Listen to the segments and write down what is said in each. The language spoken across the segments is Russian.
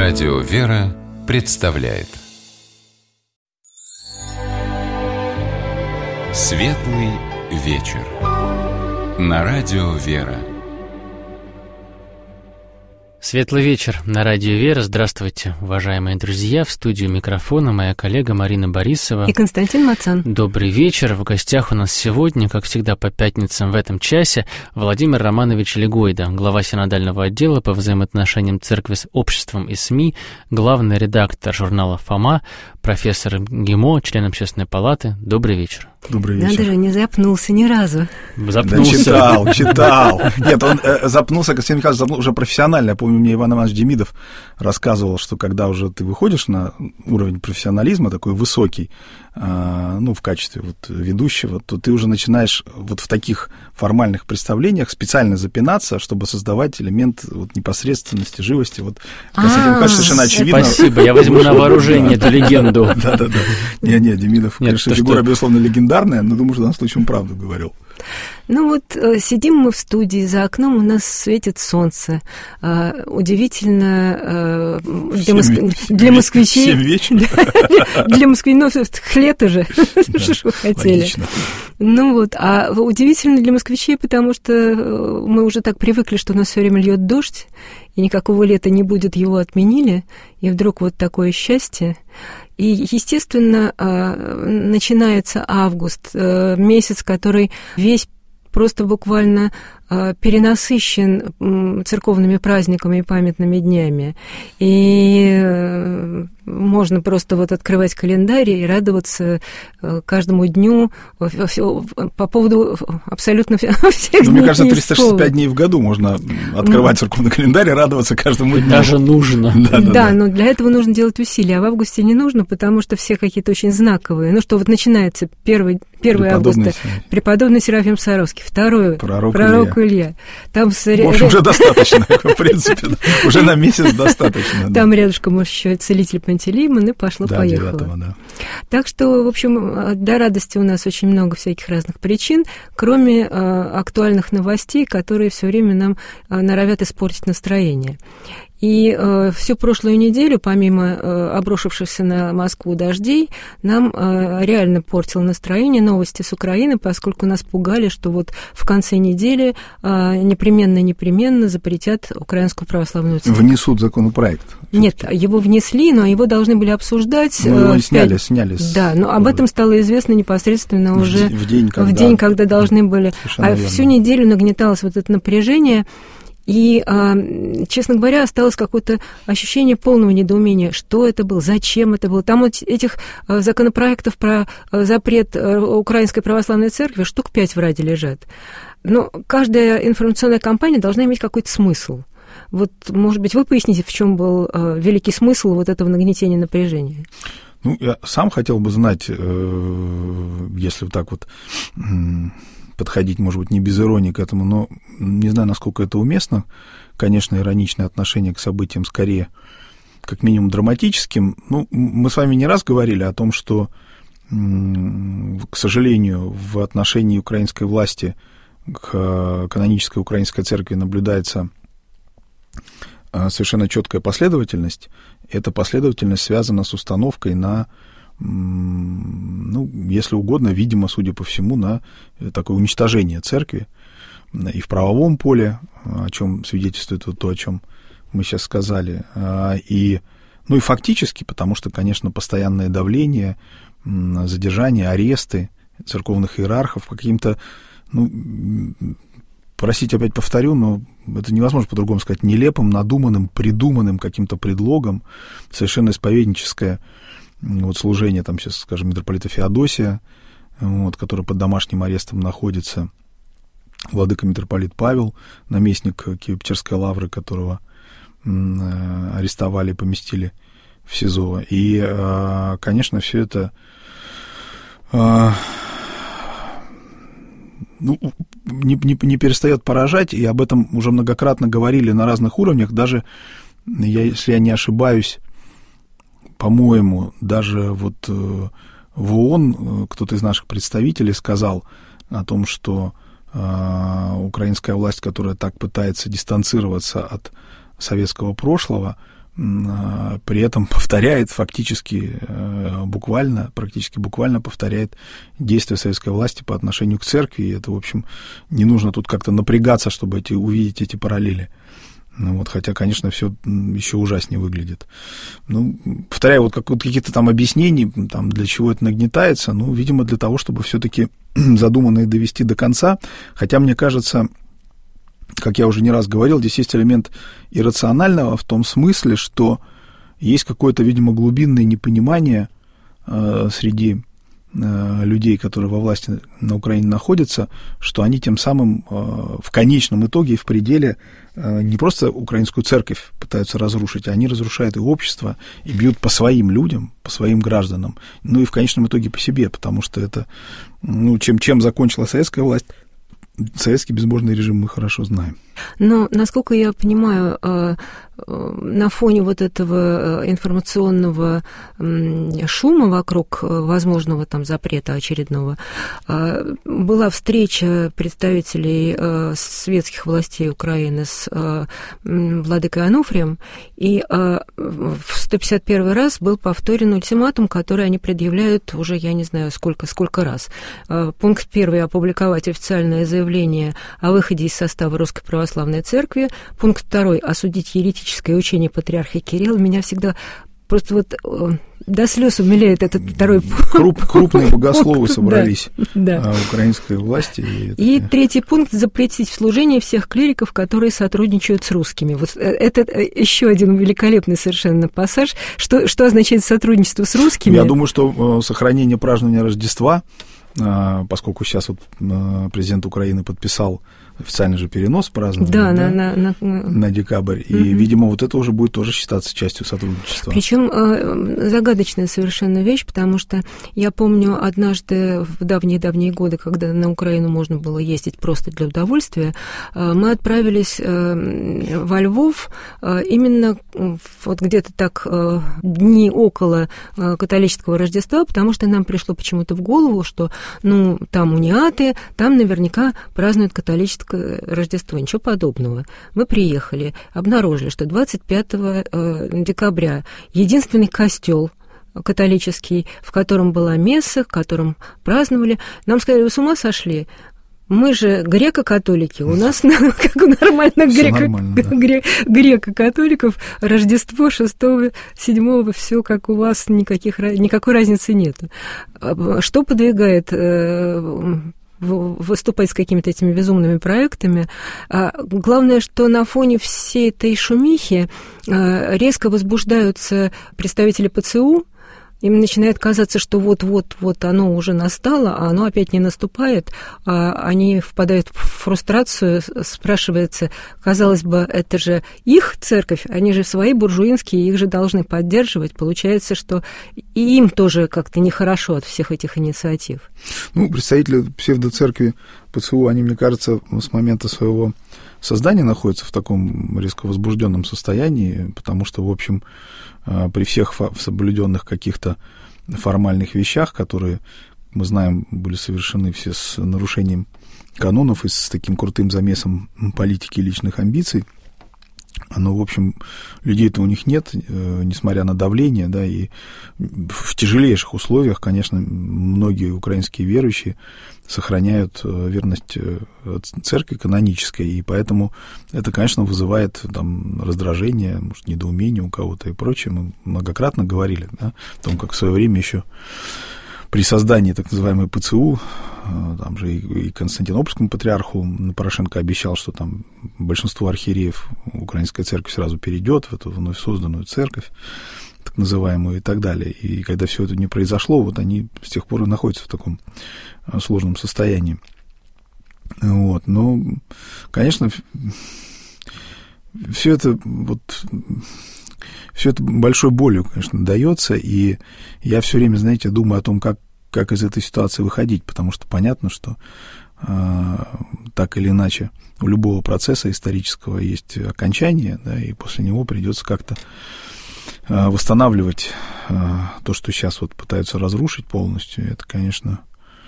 Радио «Вера» представляет Светлый вечер на Радио «Вера». Светлый вечер на Радио «Вера». Здравствуйте, уважаемые друзья. В студию микрофона моя коллега Марина Борисова и Константин Мацан. Добрый вечер. В гостях у нас сегодня, как всегда по пятницам в этом часе, Владимир Романович Легойда, глава синодального отдела по взаимоотношениям церкви с обществом и СМИ, главный редактор журнала «Фома», профессор МГИМО, член Общественной палаты. Добрый вечер. Добрый вечер. Надо же, не запнулся ни разу. Запнулся. Да, читал. Нет, он запнулся, Константин Михайлович запнулся уже профессионально. Я помню, мне Иван Иванович Демидов рассказывал, что когда уже ты выходишь на уровень профессионализма, такой высокий, в качестве вот ведущего, то ты уже начинаешь вот в таких формальных представлениях специально запинаться, чтобы создавать элемент вот непосредственности, живости. Вот Константин Михайлович совершенно очевидно. Спасибо, я возьму на вооружение эту легенду. Да-да-да. Не, Демидов, конечно, фигура, безусловно, легендарная, но думаю, что в данном случае он правду говорил. Сидим мы в студии, за окном у нас светит солнце. Удивительно для москвичей. 7 вечера. Для москвичей, лето же, что ж вы хотели. А удивительно для москвичей, потому что мы уже так привыкли, что у нас все время льет дождь, и никакого лета не будет, его отменили, и вдруг вот такое счастье. И, естественно, начинается август, месяц, который весь просто буквально перенасыщен церковными праздниками и памятными днями. И можно просто вот открывать календарь и радоваться каждому дню по поводу абсолютно всех дней. Мне кажется, 365 дней в году можно открывать церковный календарь и радоваться каждому дню. Даже нужно. Да, но для этого нужно делать усилия, а в августе не нужно, потому что все какие-то очень знаковые. Вот начинается 1 августа, преподобный Серафим Саровский, 2 пророк Илья. Там в общем, уже достаточно, в принципе, уже на месяц достаточно. Там рядышком еще целитель Пантелеймон, и пошло-поехало. 9-го, да. Так что, в общем, для радости у нас очень много всяких разных причин, кроме актуальных новостей, которые все время нам норовят испортить настроение. И всю прошлую неделю, помимо обрушившихся на Москву дождей, нам реально портил настроение новости с Украины, поскольку нас пугали, что вот в конце недели непременно запретят Украинскую православную церковь. Внесут законопроект. Нет, его внесли, но его должны были обсуждать. Его сняли. Да, но об этом стало известно непосредственно уже в день, когда должны были. Всю неделю нагнеталось вот это напряжение. И, честно говоря, осталось какое-то ощущение полного недоумения, что это было, зачем это было. Там вот этих законопроектов про запрет Украинской православной церкви штук 5 в Раде лежат. Но каждая информационная кампания должна иметь какой-то смысл. Вот, может быть, вы поясните, в чем был великий смысл вот этого нагнетения напряжения? Я сам хотел бы знать, если вот так вот подходить, может быть, не без иронии к этому, но не знаю, насколько это уместно. Конечно, ироничное отношение к событиям скорее, как минимум, драматическим. Мы с вами не раз говорили о том, что, к сожалению, в отношении украинской власти к канонической украинской церкви наблюдается совершенно четкая последовательность. Эта последовательность связана с установкой на, если угодно, видимо, судя по всему, на такое уничтожение церкви и в правовом поле, о чем свидетельствует вот то, о чем мы сейчас сказали, и фактически, потому что, конечно, постоянное давление, задержание, аресты церковных иерархов по каким-то, простите, опять повторю, но это невозможно по-другому сказать, нелепым, надуманным, придуманным каким-то предлогом, совершенно исповедническое служение, там сейчас, скажем, митрополита Феодосия, который под домашним арестом находится, владыка митрополит Павел, наместник Киево-Печерской лавры, которого арестовали и поместили в СИЗО. И, конечно, все это не перестает поражать, и об этом уже многократно говорили на разных уровнях, даже, если я не ошибаюсь, по-моему, даже вот в ООН кто-то из наших представителей сказал о том, что украинская власть, которая так пытается дистанцироваться от советского прошлого, при этом повторяет практически буквально повторяет действия советской власти по отношению к церкви. И это, в общем, не нужно тут как-то напрягаться, чтобы увидеть эти параллели. Вот, хотя, конечно, все еще ужаснее выглядит. Повторяю, вот какие-то там объяснений, там, для чего это нагнетается, видимо, для того, чтобы все-таки задуманное довести до конца. Хотя, мне кажется, как я уже не раз говорил, здесь есть элемент иррационального в том смысле, что есть какое-то, видимо, глубинное непонимание среди людей, которые во власти на Украине находятся, что они тем самым в конечном итоге и в пределе не просто украинскую церковь пытаются разрушить, а они разрушают и общество, и бьют по своим людям, по своим гражданам, и в конечном итоге по себе, потому что это, чем закончила советская власть, советский безбожный режим мы хорошо знаем. Но, насколько я понимаю, на фоне вот этого информационного шума вокруг возможного там запрета очередного была встреча представителей светских властей Украины с владыкой Ануфрием, и в 151 раз был повторен ультиматум, который они предъявляют уже, я не знаю, сколько раз. Пункт 1 — опубликовать официальное заявление о выходе из состава Русской Православной Церкви. Пункт 2 — осудить еретическое учение патриарха Кирилла. Меня всегда просто до слез умиляет этот второй пункт. Крупные богословы собрались украинской власти. И третий пункт — запретить в служении всех клириков, которые сотрудничают с русскими. Вот это еще один великолепный совершенно пассаж. Что означает сотрудничество с русскими? Я думаю, что сохранение празднования Рождества, поскольку сейчас президент Украины подписал официальный же перенос празднования на декабрь, и, видимо, вот это уже будет тоже считаться частью сотрудничества. Причем загадочная совершенно вещь, потому что я помню однажды в давние-давние годы, когда на Украину можно было ездить просто для удовольствия, мы отправились во Львов именно вот где-то так дни около католического Рождества, потому что нам пришло почему-то в голову, что там униаты, там наверняка празднуют католическое Рождество. Ничего подобного. Мы приехали, обнаружили, что 25 декабря единственный костел католический, в котором была месса, в котором праздновали, нам сказали: вы с ума сошли? Мы же греко-католики, у нас, как у нормальных греко-католиков, Рождество 6-7, все как у вас, никакой разницы нет. Что подвигает выступать с какими-то этими безумными проектами? Главное, что на фоне всей этой шумихи резко возбуждаются представители ПЦУ. Им начинает казаться, что вот оно уже настало, а оно опять не наступает. Они впадают в фрустрацию, спрашивается, казалось бы, это же их церковь, они же свои буржуинские, их же должны поддерживать. Получается, что и им тоже как-то нехорошо от всех этих инициатив. Представители псевдоцеркви ПЦУ, они, мне кажется, с момента своего создания находятся в таком резко возбужденном состоянии, потому что, в общем, при всех соблюденных каких-то формальных вещах, которые, мы знаем, были совершены все с нарушением канонов и с таким крутым замесом политики и личных амбиций, но, в общем, людей-то у них нет, несмотря на давление, да, и в тяжелейших условиях, конечно, многие украинские верующие сохраняют верность церкви канонической, и поэтому это, конечно, вызывает там раздражение, может, недоумение у кого-то и прочее. Мы многократно говорили, да, о том, как в свое время еще при создании так называемой ПЦУ, там же и Константинопольскому патриарху Порошенко обещал, что там большинство архиереев украинская церковь сразу перейдет в эту вновь созданную церковь, так называемую, и так далее. И когда все это не произошло, вот они с тех пор и находятся в таком сложном состоянии. Вот. Но, конечно, все это большой болью, конечно, дается, и я все время, знаете, думаю о том, как из этой ситуации выходить, потому что понятно, что так или иначе у любого процесса исторического есть окончание, да, и после него придется как-то восстанавливать то, что сейчас вот пытаются разрушить полностью. Это, конечно,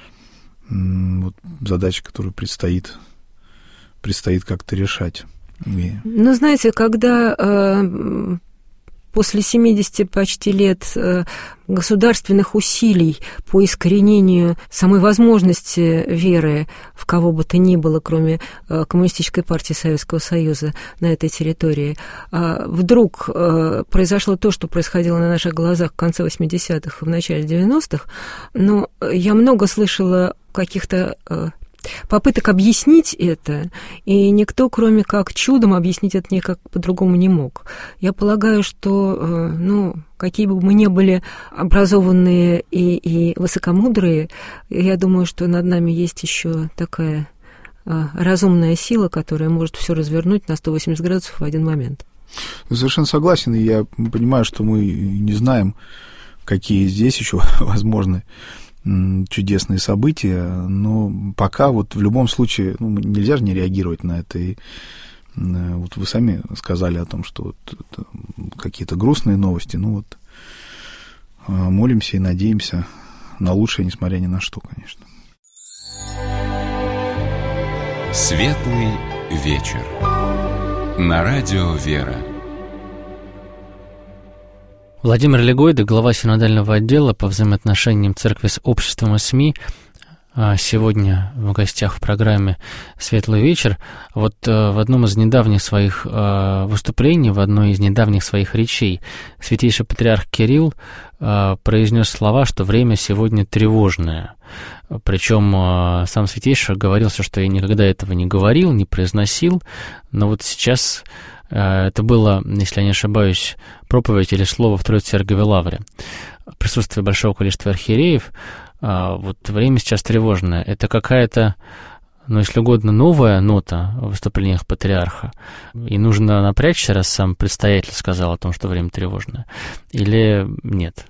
задача, которую предстоит как-то решать. Ну, знаете, когда после 70 почти лет государственных усилий по искоренению самой возможности веры в кого бы то ни было, кроме Коммунистической партии Советского Союза на этой территории, вдруг произошло то, что происходило на наших глазах в конце 80-х и в начале 90-х. Но я много слышала каких-то попыток объяснить это, и никто, кроме как чудом, объяснить это никак по-другому не мог. Я полагаю, что, какие бы мы ни были образованные и высокомудрые, я думаю, что над нами есть еще такая разумная сила, которая может все развернуть на 180 градусов в один момент. Совершенно согласен, и я понимаю, что мы не знаем, какие здесь еще возможны чудесные события, но пока вот в любом случае, нельзя же не реагировать на это, и вот вы сами сказали о том, что вот какие-то грустные новости, молимся и надеемся на лучшее, несмотря ни на что, конечно. Светлый вечер. На радио «Вера». Владимир Легойда, глава синодального отдела по взаимоотношениям церкви с обществом и СМИ, сегодня в гостях в программе «Светлый вечер». Вот в одном из недавних своих выступлений, в одной из недавних своих речей святейший патриарх Кирилл произнес слова, что время сегодня тревожное. Причем сам святейший говорился, что я никогда этого не говорил, не произносил, но вот сейчас это было, если я не ошибаюсь, проповедь или слово в Троице-Сергиевой Лавре. В присутствии большого количества архиереев вот время сейчас тревожное. Это какая-то, если угодно, новая нота в выступлениях патриарха, и нужно напрячься, раз сам предстоятель сказал о том, что время тревожное, или нет?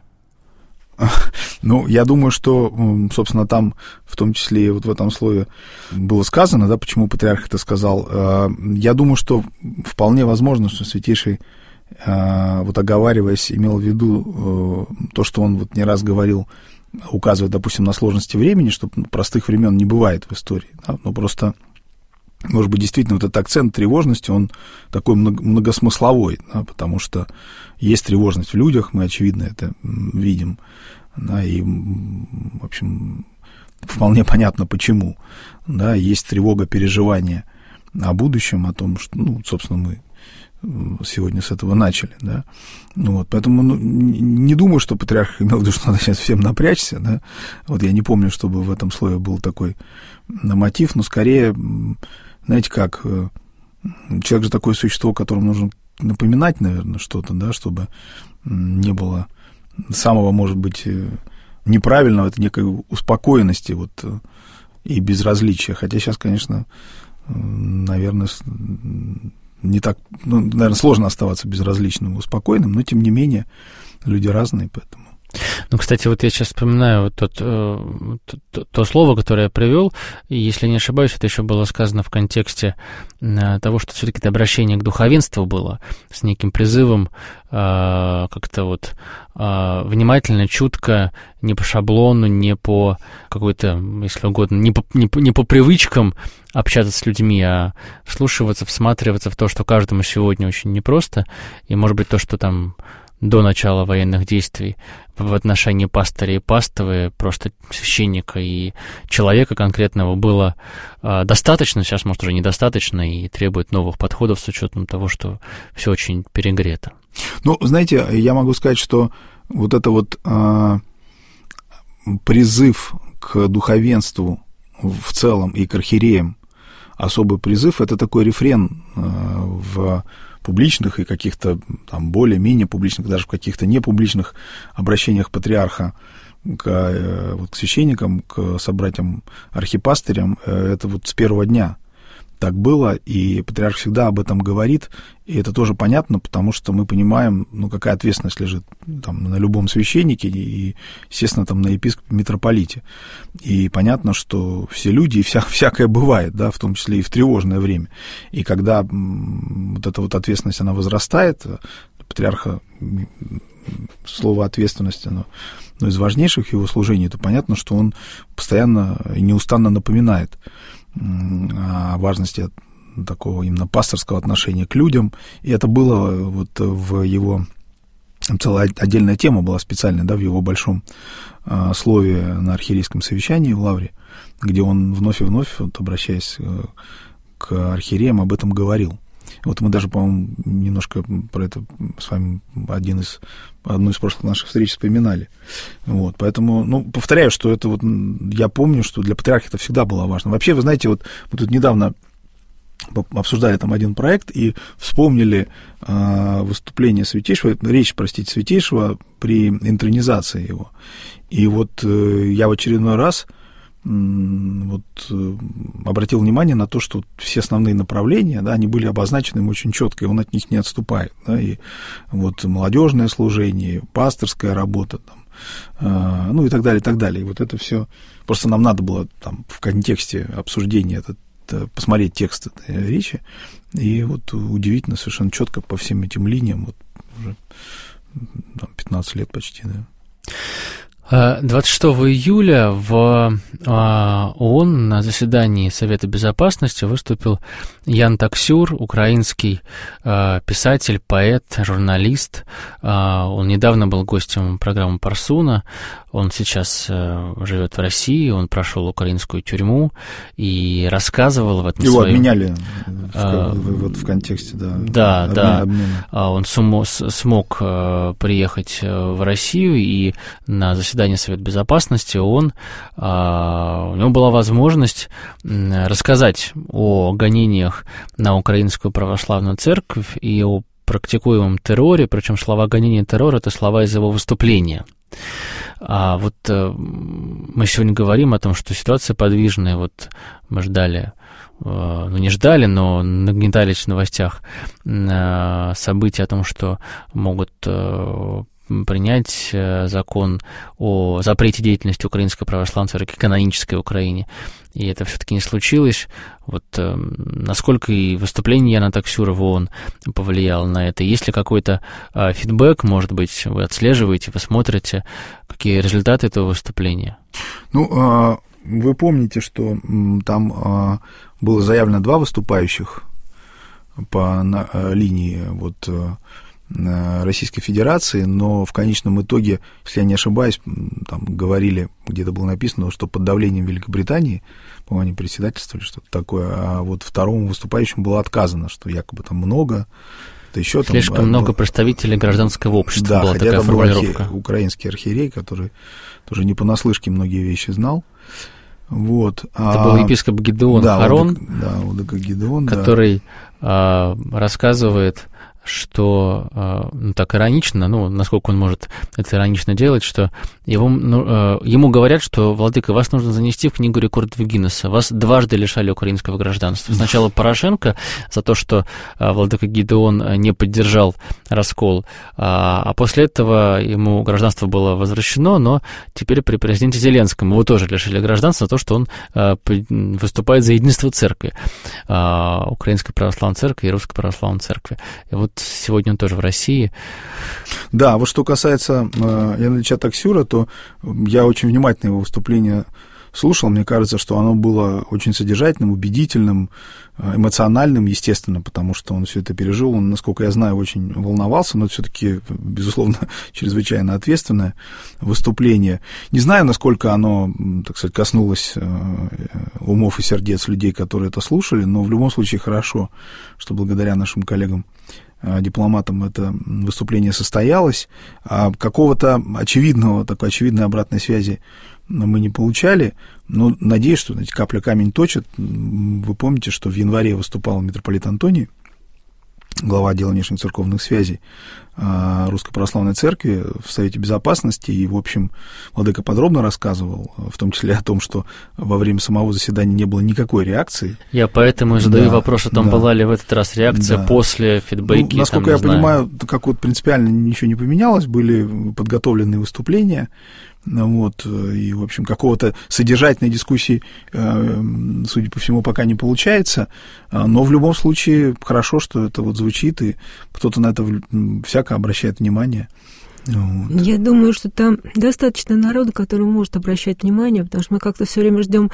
Я думаю, что, собственно, там, в том числе и вот в этом слове было сказано, да, почему патриарх это сказал. Я думаю, что вполне возможно, что святейший, вот оговариваясь, имел в виду то, что он вот не раз говорил, указывая, допустим, на сложности времени, что простых времен не бывает в истории, да, но просто, может быть, действительно, вот этот акцент тревожности, он такой многосмысловой, да, потому что есть тревожность в людях, мы, очевидно, это видим, да, и, в общем, вполне понятно, почему, да, есть тревога переживания о будущем, о том, что, собственно, мы сегодня с этого начали, да, поэтому не думаю, что патриарх имел в виду, что надо сейчас всем напрячься, да, вот я не помню, чтобы в этом слове был такой мотив, но скорее, знаете как, человек же такое существо, которому нужно напоминать, наверное, что-то, да, чтобы не было самого, может быть, неправильного, это некой успокоенности вот, и безразличия, хотя сейчас, конечно, наверное, не так, наверное, сложно оставаться безразличным и успокоенным, но, тем не менее, люди разные, поэтому... Кстати, вот я сейчас вспоминаю то слово, которое я привел, и, если не ошибаюсь, это еще было сказано в контексте того, что все-таки это обращение к духовенству было, с неким призывом как-то вот внимательно, чутко, не по шаблону, не по какой-то, если угодно, не по привычкам общаться с людьми, а вслушиваться, всматриваться в то, что каждому сегодня очень непросто, и, может быть, то, что там до начала военных действий в отношении пастыря и паствы, просто священника и человека конкретного было достаточно, сейчас, может, уже недостаточно, и требует новых подходов с учетом того, что все очень перегрето. Знаете, я могу сказать, что вот это вот призыв к духовенству в целом и к архиереям, особый призыв, это такой рефрен в публичных и каких-то там более-менее публичных, даже в каких-то непубличных обращениях патриарха к священникам, к собратьям-архипастырям, это вот с первого дня так было, и патриарх всегда об этом говорит, и это тоже понятно, потому что мы понимаем, какая ответственность лежит там на любом священнике и, естественно, там на епископе, митрополите. И понятно, что все люди, и всякое бывает, да, в том числе и в тревожное время. И когда вот эта вот ответственность, она возрастает, патриарха слово ответственность, оно из важнейших его служений, то понятно, что он постоянно и неустанно напоминает о важности такого именно пасторского отношения к людям, и это было вот в его целая отдельная тема была специальная, да, в его большом слове на архиерейском совещании в Лавре, где он вновь и вновь, вот, обращаясь к архиереям, об этом говорил. Вот мы даже, по-моему, немножко про это с вами одну из прошлых наших встреч вспоминали. Вот, поэтому, ну, повторяю, что это вот, я помню, что для патриарха это всегда было важно. Вообще, вы знаете, вот мы тут недавно обсуждали там один проект и вспомнили выступление Святейшего, речь, простите, Святейшего при интронизации его. И вот я в очередной раз вот обратил внимание на то, что все основные направления, да, они были обозначены им очень четко, и он от них не отступает. Да, и вот молодежное служение, пасторская работа, там, ну и так далее, и так далее. И вот это все просто нам надо было там в контексте обсуждения посмотреть текст этой речи, и вот удивительно, совершенно четко по всем этим линиям, вот уже там, 15 лет почти, да. 26 июля в ООН на заседании Совета Безопасности выступил Ян Таксюр, украинский писатель, поэт, журналист. Он недавно был гостем программы «Парсуна». Он сейчас живет в России, он прошел украинскую тюрьму и рассказывал в этом его своем... обменяли вот в контексте, да. Да. Он смог приехать в Россию, и на заседании Совета Безопасности у него была возможность рассказать о гонениях на Украинскую Православную Церковь и о практикуемом терроре, причем слова гонения и террор — это слова из его выступления. А вот мы сегодня говорим о том, что ситуация подвижная. Вот мы ждали, ну не ждали, но нагнетались в новостях события о том, что могут принять закон о запрете деятельности Украинской Православной Церкви, канонической Украине. И это все-таки не случилось. Вот насколько и выступление Яна Таксюра в ООН повлияло на это? Есть ли какой-то фидбэк, может быть, вы отслеживаете, вы смотрите, какие результаты этого выступления? Ну, вы помните, что там было заявлено 2 выступающих по линии вот Российской Федерации, но в конечном итоге, если я не ошибаюсь, там говорили, где-то было написано, что под давлением Великобритании, по-моему, они председательствовали, что-то такое, а вот второму выступающему было отказано, что якобы там много, это еще там... Слишком много представителей гражданского общества, да, была такая формулировка. Был украинский архиерей, который тоже не понаслышке многие вещи знал. Вот. Это был епископ Гидеон Харон, УДК Гидеон, который рассказывает, что, ну, так иронично, ну, насколько он может это иронично делать, что ему говорят, что, владыка, вас нужно занести в книгу рекордов Гиннесса. Вас дважды лишали украинского гражданства. Сначала Порошенко за то, что владыка Гидеон не поддержал раскол, а после этого ему гражданство было возвращено, но теперь при президенте Зеленском его тоже лишили гражданства за то, что он выступает за единство церкви, Украинской Православной Церкви и Русской Православной Церкви. И вот сегодня он тоже в России. Да, вот что касается Яна Ильича Таксюра, то я очень внимательно его выступление слушал. Мне кажется, что оно было очень содержательным, убедительным, эмоциональным, естественно, потому что он все это пережил. Он, насколько я знаю, очень волновался, но это все-таки, безусловно, чрезвычайно ответственное выступление. Не знаю, насколько оно, так сказать, коснулось умов и сердец людей, которые это слушали, но в любом случае хорошо, что благодаря нашим коллегам дипломатам это выступление состоялось, а какого-то такой очевидной обратной связи мы не получали, но надеюсь, что, знаете, капля камень точит. Вы помните, что в январе выступал митрополит Антоний, глава отдела внешних церковных связей Русской Православной Церкви в Совете Безопасности, и, в общем, владыка подробно рассказывал, в том числе о том, что во время самого заседания не было никакой реакции. Я поэтому и задаю вопрос о том, была ли в этот раз реакция после фидбэки. Ну, насколько я понимаю, как вот принципиально ничего не поменялось, были подготовленные выступления, вот, и, в общем, какого-то содержательной дискуссии, судя по всему, пока не получается, но в любом случае хорошо, что это вот звучит, и кто-то на это всяко обращает внимание. Вот. Я думаю, что там достаточно народу, который может обращать внимание, потому что мы как-то все время ждем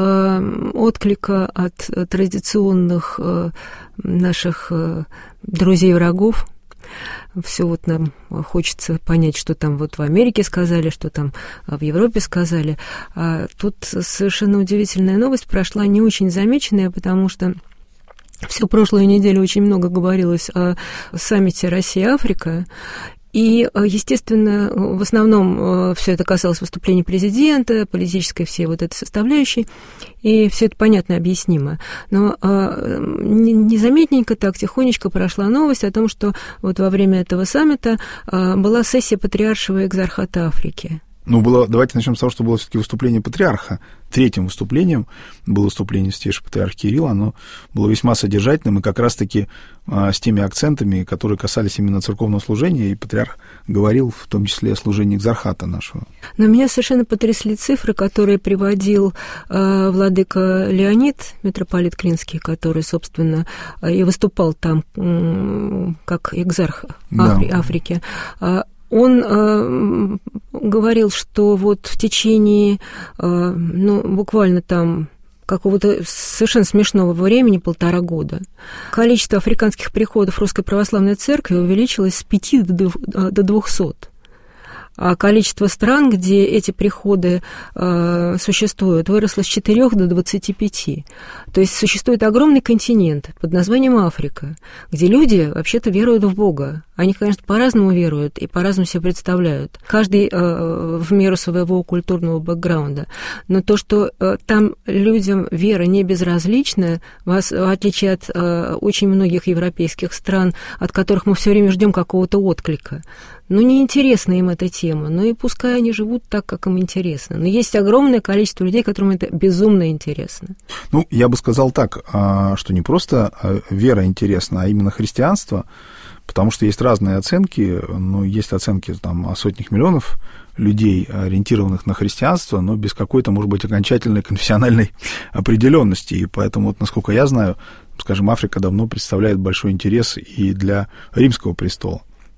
отклика от традиционных наших друзей-врагов. Все вот нам хочется понять, что там вот в Америке сказали, что там в Европе сказали. А тут совершенно удивительная новость прошла, не очень замеченная, потому что всю прошлую неделю очень много говорилось о саммите Россия-Африка. И, естественно, в основном все это касалось выступления президента, политической всей вот этой составляющей, и все это понятно и объяснимо. Но незаметненько так, тихонечко прошла новость о том, что вот во время этого саммита была сессия Патриаршего экзархата Африки. Давайте начнем с того, что было все-таки выступление патриарха. Третьим выступлением было выступление святейшего патриарха Кирилла. Оно было весьма содержательным и как раз-таки с теми акцентами, которые касались именно церковного служения, и патриарх говорил в том числе о служении экзархата нашего. Но меня совершенно потрясли цифры, которые приводил владыка Леонид, митрополит Клинский, который, собственно, и выступал там как экзарх Африки. Он говорил, что вот в течение, буквально там какого-то совершенно смешного времени, 1,5 года, количество африканских приходов Русской Православной Церкви увеличилось с 5 до 200. А количество стран, где эти приходы существуют, выросло с 4 до 25. То есть существует огромный континент под названием Африка, где люди вообще-то веруют в Бога. Они, конечно, по-разному веруют и по-разному себе представляют. Каждый в меру своего культурного бэкграунда. Но то, что там людям вера не безразлична, в отличие от очень многих европейских стран, от которых мы все время ждем какого-то отклика. Неинтересна им эта тема, и пускай они живут так, как им интересно. Но есть огромное количество людей, которым это безумно интересно. Я бы сказал так, что не просто вера интересна, а именно христианство, потому что есть разные оценки, есть оценки о сотнях миллионов людей, ориентированных на христианство, но без какой-то, может быть, окончательной конфессиональной определенности. И поэтому, насколько я знаю, скажем, Африка давно представляет большой интерес и для Римского престола.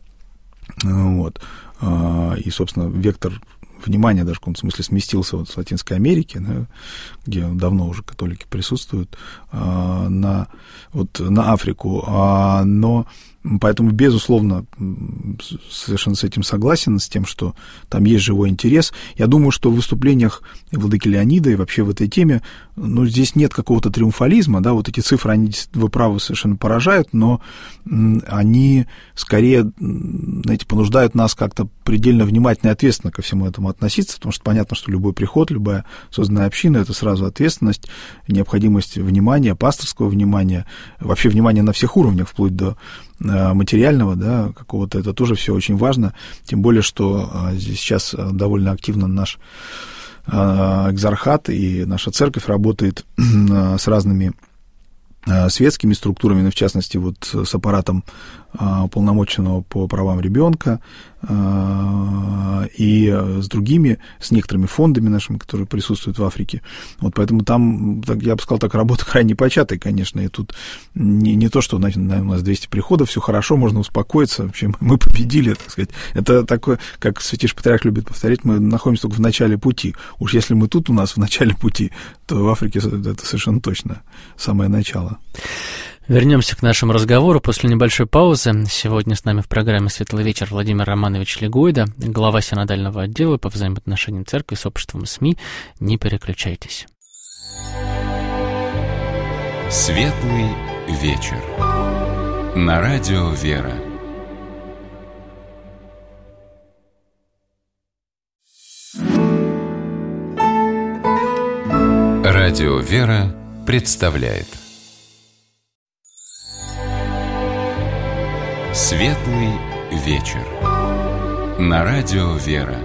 И, собственно, вектор внимания даже в каком-то смысле сместился с Латинской Америки, где давно уже католики присутствуют, на Африку. Но поэтому, безусловно, совершенно с этим согласен, с тем, что там есть живой интерес. Я думаю, что в выступлениях владыки Леонида и вообще в этой теме, здесь нет какого-то триумфализма, вот эти цифры, они, вы правы, совершенно поражают, но они скорее, понуждают нас как-то предельно внимательно и ответственно ко всему этому относиться, потому что понятно, что любой приход, любая созданная община — это сразу ответственность, необходимость внимания, пасторского внимания, вообще внимания на всех уровнях, вплоть до материального, какого-то, это тоже все очень важно, тем более, что здесь сейчас довольно активно наш экзархат и наша церковь работает с разными светскими структурами, в частности, с аппаратом уполномоченного по правам ребенка и с другими, с некоторыми фондами нашими, которые присутствуют в Африке. Поэтому там, я бы сказал, так, работа крайне початая, конечно, и тут не то, что у нас 200 приходов, все хорошо, можно успокоиться, вообще мы победили, так сказать. Это такое, как святейший патриарх любит повторять, мы находимся только в начале пути. Уж если мы тут у нас в начале пути, то в Африке это совершенно точно самое начало. Вернемся к нашему разговору после небольшой паузы. Сегодня с нами в программе «Светлый вечер» Владимир Романович Легойда, глава синодального отдела по взаимоотношениям церкви с обществом и СМИ. Не переключайтесь. «Светлый вечер» на радио «Вера». Радио «Вера» представляет «Светлый вечер» на радио «Вера».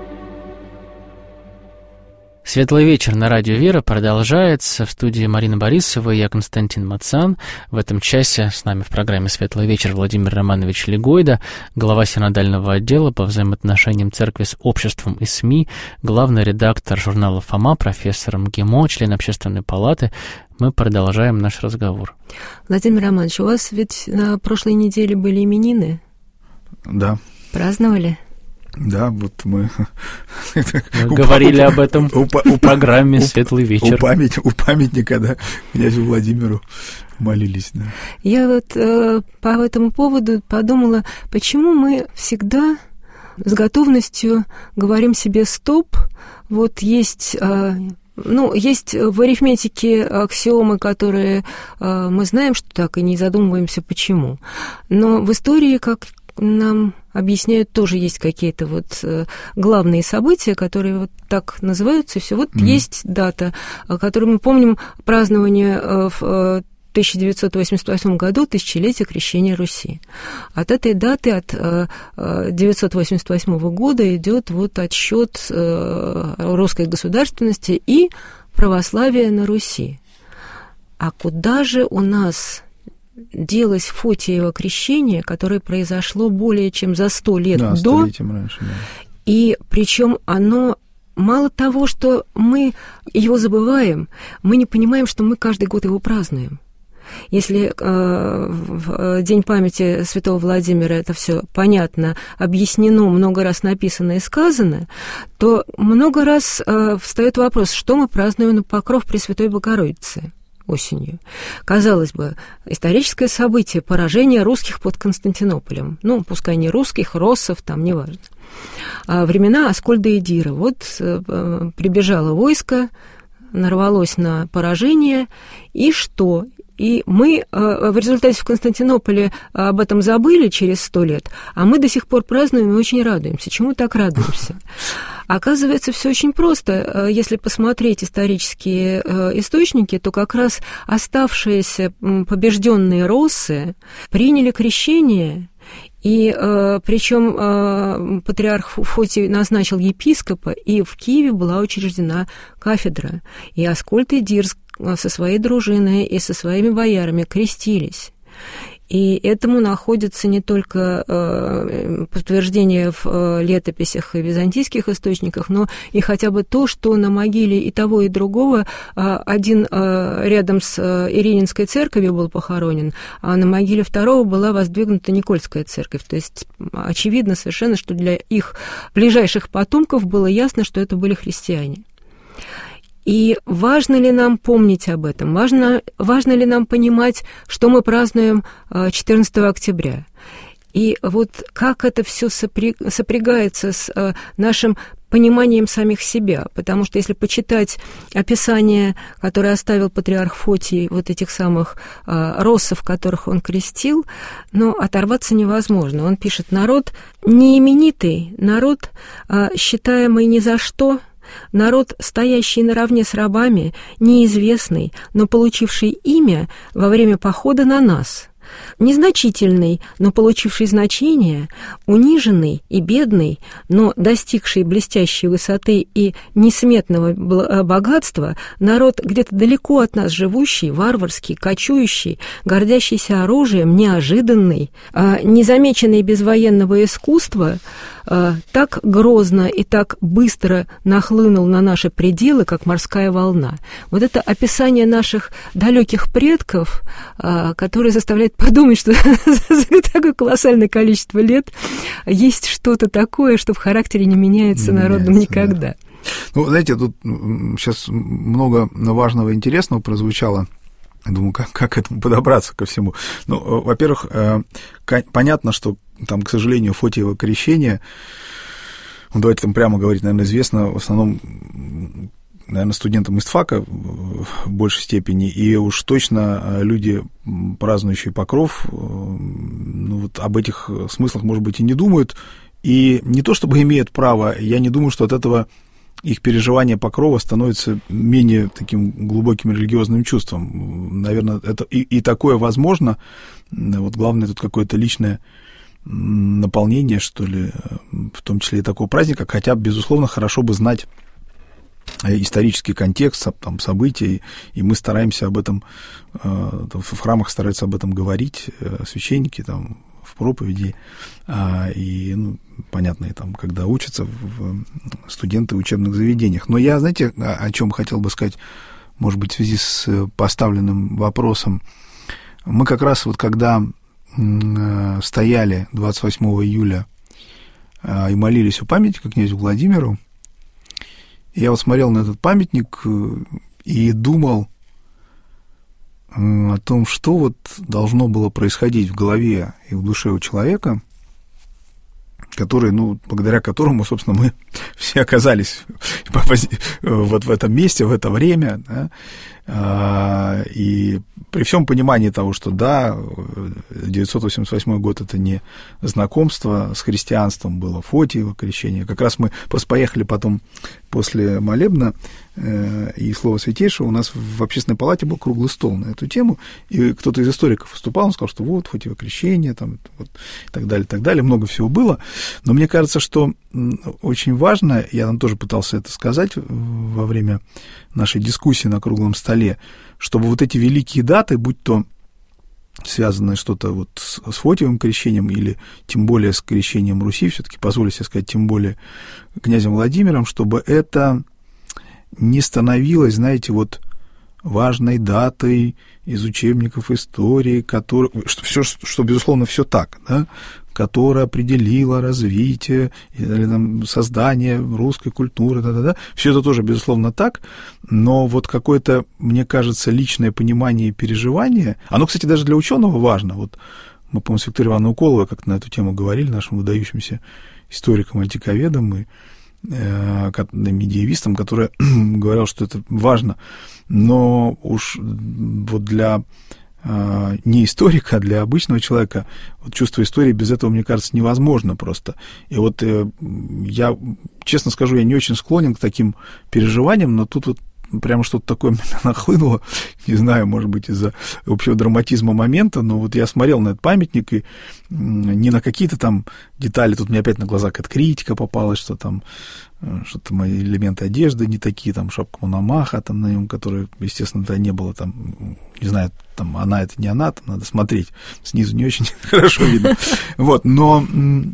«Светлый вечер» на радио «Вера» продолжается. В студии Марина Борисова и я, Константин Мацан. В этом часе с нами в программе «Светлый вечер» Владимир Романович Легойда, глава синодального отдела по взаимоотношениям церкви с обществом и СМИ, главный редактор журнала «Фома», профессор МГИМО, член Общественной палаты. Мы продолжаем наш разговор. Владимир Романович, у вас ведь на прошлой неделе были именины? Да. Праздновали? Да, вот мы говорили об этом в программе «Светлый вечер». У памятника, да, князю Владимиру молились, да. Я вот по этому поводу подумала, почему мы всегда с готовностью говорим себе «стоп». Вот есть в арифметике аксиомы, которые мы знаем, что так, и не задумываемся, почему. Но в истории, как нам объясняют, тоже есть какие-то вот главные события, которые вот так называются, и все. Вот есть дата, которую мы помним, празднование в 1988 году, тысячелетие крещения Руси. От этой даты, от 988 года, идет вот отсчет русской государственности и православия на Руси. А куда же у нас делось Фотиево крещение, которое произошло более чем за 100 лет до? Столетием раньше, да. И причем оно... Мало того, что мы его забываем, мы не понимаем, что мы каждый год его празднуем. Если в День памяти святого Владимира это все понятно, объяснено, много раз написано и сказано, то много раз встает вопрос, что мы празднуем на Покров Пресвятой Богородицы осенью. Казалось бы, историческое событие, поражение русских под Константинополем. Ну, пускай не русских, россов, там, неважно. Времена Аскольда и Дира. Вот прибежало войско, нарвалось на поражение, и что? И мы в результате в Константинополе об этом забыли через 100 лет, а мы до сих пор празднуем и очень радуемся. Чему так радуемся? Оказывается, все очень просто. Если посмотреть исторические источники, то как раз оставшиеся побежденные россы приняли крещение, и причем патриарх Фотий назначил епископа, и в Киеве была учреждена кафедра. И Аскольд и Дир со своей дружиной и со своими боярами крестились. И этому находится не только подтверждение в летописях и византийских источниках, но и хотя бы то, что на могиле и того, и другого один рядом с Ирининской церковью был похоронен, а на могиле второго была воздвигнута Никольская церковь. То есть очевидно совершенно, что для их ближайших потомков было ясно, что это были христиане. И важно ли нам помнить об этом? Важно ли нам понимать, что мы празднуем 14 октября? И вот как это все сопрягается с нашим пониманием самих себя? Потому что если почитать описание, которое оставил патриарх Фотий, вот этих самых россов, которых он крестил, оторваться невозможно. Он пишет: народ неименитый, народ, считаемый ни за что, народ, стоящий наравне с рабами, неизвестный, но получивший имя во время похода на нас, незначительный, но получивший значение, униженный и бедный, но достигший блестящей высоты и несметного богатства, народ, где-то далеко от нас живущий, варварский, кочующий, гордящийся оружием, неожиданный, незамеченный без военного искусства, так грозно и так быстро нахлынул на наши пределы, как морская волна. Вот это описание наших далеких предков, которое заставляет подумать, что за такое колоссальное количество лет есть что-то такое, что в характере не меняется народом никогда. Да. Знаете, тут сейчас много важного и интересного прозвучало. Я думаю, как к этому подобраться ко всему. Во-первых, понятно, что там, к сожалению, Фотиево крещение, давайте там прямо говорить, наверное, известно в основном, наверное, студентам истфака в большей степени, и уж точно люди, празднующие Покров, об этих смыслах, может быть, и не думают, и не то чтобы имеют право, я не думаю, что от этого их переживание Покрова становится менее таким глубоким религиозным чувством. Наверное, это и такое возможно. Вот главное тут какое-то личное наполнение, что ли, в том числе и такого праздника, хотя, безусловно, хорошо бы знать исторический контекст, там, события, и мы стараемся об этом, в храмах стараются об этом говорить, священники там в проповеди, и, понятно, и там, когда учатся студенты в учебных заведениях. Но я, знаете, о чем хотел бы сказать, может быть, в связи с поставленным вопросом. Мы как раз вот когда стояли 28 июля и молились у памятника князю Владимиру. И я вот смотрел на этот памятник и думал о том, что вот должно было происходить в голове и в душе у человека, который, благодаря которому, собственно, мы все оказались вот в этом месте, в это время, да? И при всем понимании того, что, да, 988 год — это не знакомство с христианством, было Фотиево крещение. Как раз мы просто поехали потом после молебна и слова святейшего, у нас в общественной палате был круглый стол на эту тему, и кто-то из историков выступал, он сказал, что вот Фотиево крещение, там, вот, и так далее, много всего было. Но мне кажется, что очень важно, я там тоже пытался это сказать во время нашей дискуссии на круглом столе, чтобы вот эти великие даты, будь то связанное что-то вот с Фотиевым крещением или тем более с крещением Руси, все-таки позволю себе сказать, тем более князем Владимиром, чтобы это не становилось, знаете, вот важной датой из учебников истории, что, безусловно, все так, да, которая определила развитие или там, создание русской культуры, все это тоже, безусловно, так, но вот какое-то, мне кажется, личное понимание и переживание, оно, кстати, даже для ученого важно. Вот мы, по-моему, с Викторией Ивановной Уколовой как-то на эту тему говорили, нашим выдающимся историкам, антиковедам и медиевистам, который говорил, что это важно, но уж вот для не историка, а для обычного человека вот чувство истории без этого, мне кажется, невозможно просто. И вот я, честно скажу, я не очень склонен к таким переживаниям, но тут вот прямо что-то такое мне нахлынуло, не знаю, может быть, из-за общего драматизма момента, но вот я смотрел на этот памятник, и не на какие-то там детали, тут мне опять на глаза какая-то критика попалась, что-то мои элементы одежды не такие, там шапка Мономаха там на нем, которая, естественно, тогда не было, там, не знаю, там она это не она, там надо смотреть, снизу не очень хорошо видно, вот, но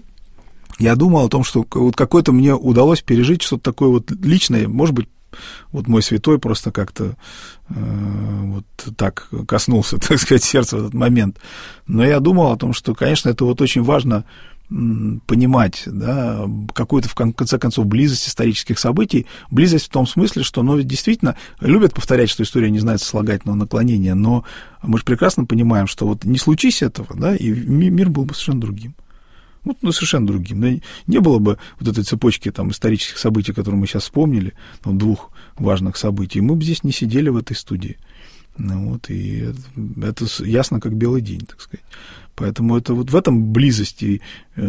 я думал о том, что вот какое-то мне удалось пережить что-то такое вот личное, может быть, вот мой святой просто как-то вот так коснулся, так сказать, сердца в этот момент. Но я думал о том, что, конечно, это вот очень важно понимать, да, какую-то, в конце концов, близость исторических событий. Близость в том смысле, что, действительно, любят повторять, что история не знает сослагательного наклонения, но мы же прекрасно понимаем, что вот не случись этого, да, и мир был бы совершенно другим. Совершенно другим. Не было бы вот этой цепочки там, исторических событий, которые мы сейчас вспомнили, двух важных событий, мы бы здесь не сидели в этой студии. И это ясно, как белый день, так сказать. Поэтому это вот в этом близости,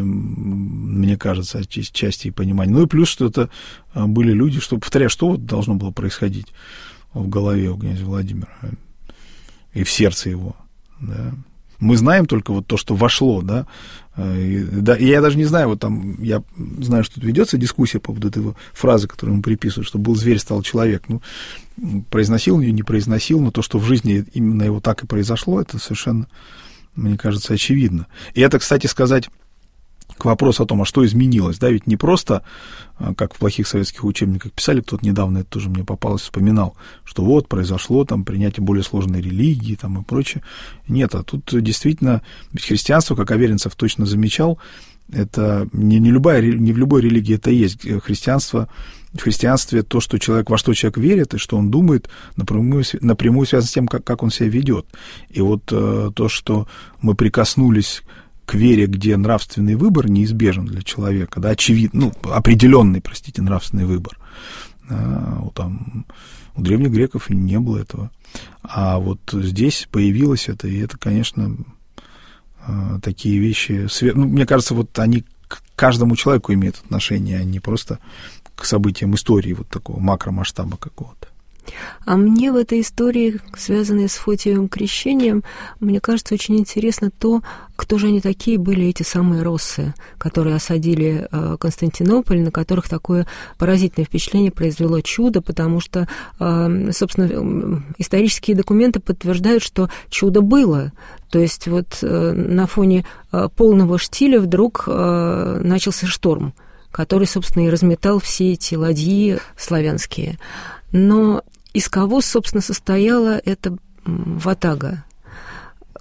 мне кажется, отчасти и понимание. И плюс, что это были люди, повторяю, что вот должно было происходить в голове у князя Владимира и в сердце его, да. Мы знаем только вот то, что вошло, да, и я даже не знаю, вот там, я знаю, что тут ведется дискуссия по поводу этой фразы, которую ему приписывают, что был зверь, стал человек, произносил ее, не произносил, но то, что в жизни именно его так и произошло, это совершенно, мне кажется, очевидно. И это, кстати сказать, к вопросу о том, а что изменилось, да, ведь не просто, как в плохих советских учебниках писали, кто-то недавно, это тоже мне попалось, вспоминал, что вот произошло там принятие более сложной религии там и прочее. Нет, а тут действительно, ведь христианство, как Аверинцев точно замечал, это не в любой религии это есть. В христианстве то, что во что человек верит и что он думает, напрямую связано с тем, как он себя ведет. И вот то, что мы прикоснулись к вере, где нравственный выбор неизбежен для человека, да, очевидно, определенный, нравственный выбор. У древних греков не было этого. А вот здесь появилось это, и это, конечно, такие вещи, мне кажется, вот они к каждому человеку имеют отношение, а не просто к событиям истории вот такого макромасштаба какого-то. А мне в этой истории, связанной с Фотиевым крещением, мне кажется, очень интересно то, кто же они такие были, эти самые россы, которые осадили Константинополь, на которых такое поразительное впечатление произвело чудо, потому что, собственно, исторические документы подтверждают, что чудо было. То есть вот на фоне полного штиля вдруг начался шторм, который, собственно, и разметал все эти ладьи славянские. Но из кого, собственно, состояла эта ватага?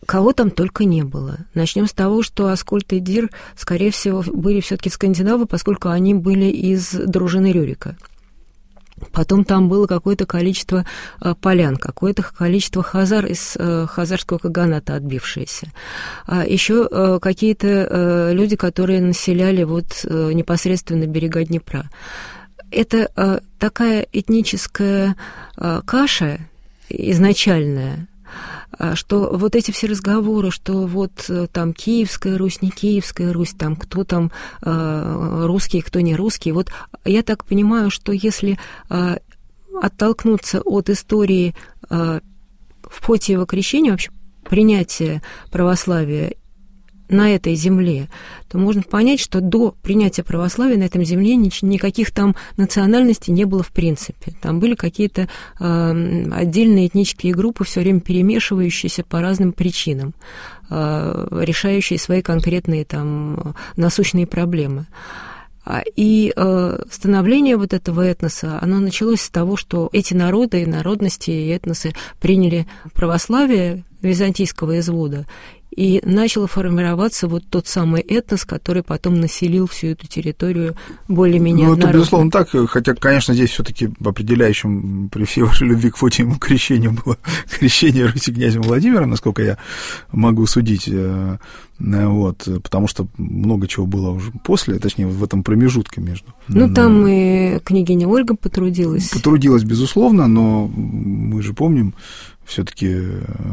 Кого там только не было. Начнем с того, что Аскольд и Дир, скорее всего, были все-таки скандинавы, поскольку они были из дружины Рюрика. Потом там было какое-то количество полян, какое-то количество хазар из хазарского каганата отбившиеся. Еще какие-то люди, которые населяли вот непосредственно берега Днепра. Это такая этническая каша изначальная, что вот эти все разговоры, что вот там Киевская Русь, не Киевская Русь, там кто там русский, кто не русский. Вот я так понимаю, что если оттолкнуться от истории Фотиева крещения, вообще принятия православия на этой земле, то можно понять, что до принятия православия на этом земле никаких там национальностей не было в принципе. Там были какие-то отдельные этнические группы, все время перемешивающиеся по разным причинам, решающие свои конкретные там насущные проблемы. И становление вот этого этноса, оно началось с того, что эти народы, народности и этносы приняли православие византийского извода, и начал формироваться вот тот самый этнос, который потом населил всю эту территорию более-менее однородно. Это, безусловно, так, хотя, конечно, здесь все-таки определяющим при всей вашей любви к Фотиевому крещению было крещение Руси князем Владимиром, насколько я могу судить, вот, потому что много чего было уже после, точнее, в этом промежутке между. Ну, там и княгиня Ольга потрудилась. Потрудилась, безусловно, но мы же помним все-таки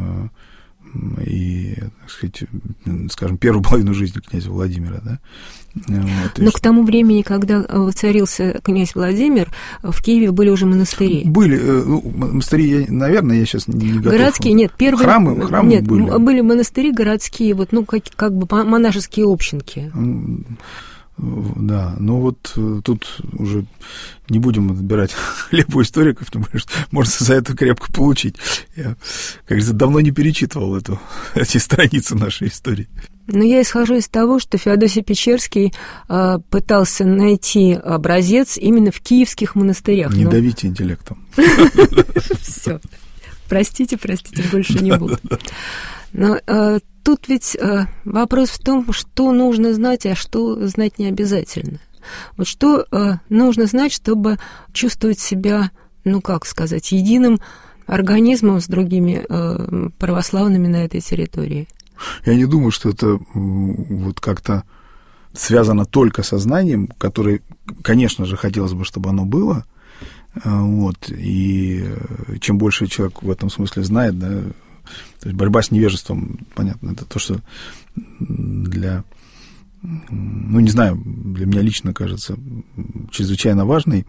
и, так сказать, скажем, первую половину жизни князя Владимира, да. Вот, но к тому времени, когда воцарился князь Владимир, в Киеве были уже монастыри. Были, монастыри, наверное, я сейчас не готов. Городские, нет, первые... Храмы нет, были. Были монастыри городские, вот, ну, как бы монашеские общинки. Да, но вот тут уже не будем отбирать хлеб у историков, потому что можно за это крепко получить. Я, как говорится, давно не перечитывал эти страницы нашей истории. Но я исхожу из того, что Феодосий Печерский пытался найти образец именно в киевских монастырях. Не давите интеллектом. Все. Простите, больше не буду. Но тут ведь вопрос в том, что нужно знать, а что знать не обязательно. Вот что нужно знать, чтобы чувствовать себя, ну, как сказать, единым организмом с другими православными на этой территории. Я не думаю, что это вот как-то связано только со знанием, которое, конечно же, хотелось бы, чтобы оно было. Вот, и чем больше человек в этом смысле знает, да, то есть борьба с невежеством, понятно, это то, что для, ну, не знаю, для меня лично кажется чрезвычайно важным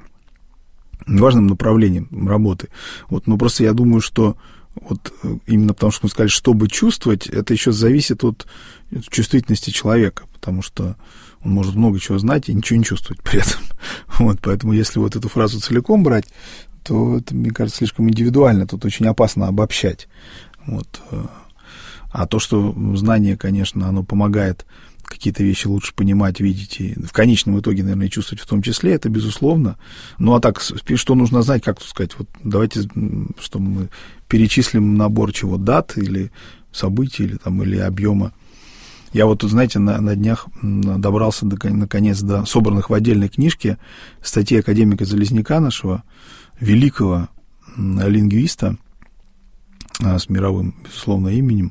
направлением работы. Вот, но просто я думаю, что вот именно потому, что мы сказали, чтобы чувствовать, это еще зависит от чувствительности человека, потому что он может много чего знать и ничего не чувствовать при этом. Вот, поэтому если вот эту фразу целиком брать, то это, мне кажется, слишком индивидуально, тут очень опасно обобщать. Вот. А то, что знание, конечно, оно помогает какие-то вещи лучше понимать, видеть и в конечном итоге, наверное, чувствовать в том числе, это безусловно. Ну, а так, что нужно знать, как тут сказать, вот давайте, что мы перечислим набор чего, дат или событий, или объема. Я вот тут, знаете, на днях добрался наконец до собранных в отдельной книжке статей академика Залезняка, нашего великого лингвиста, с мировым, безусловно, именем,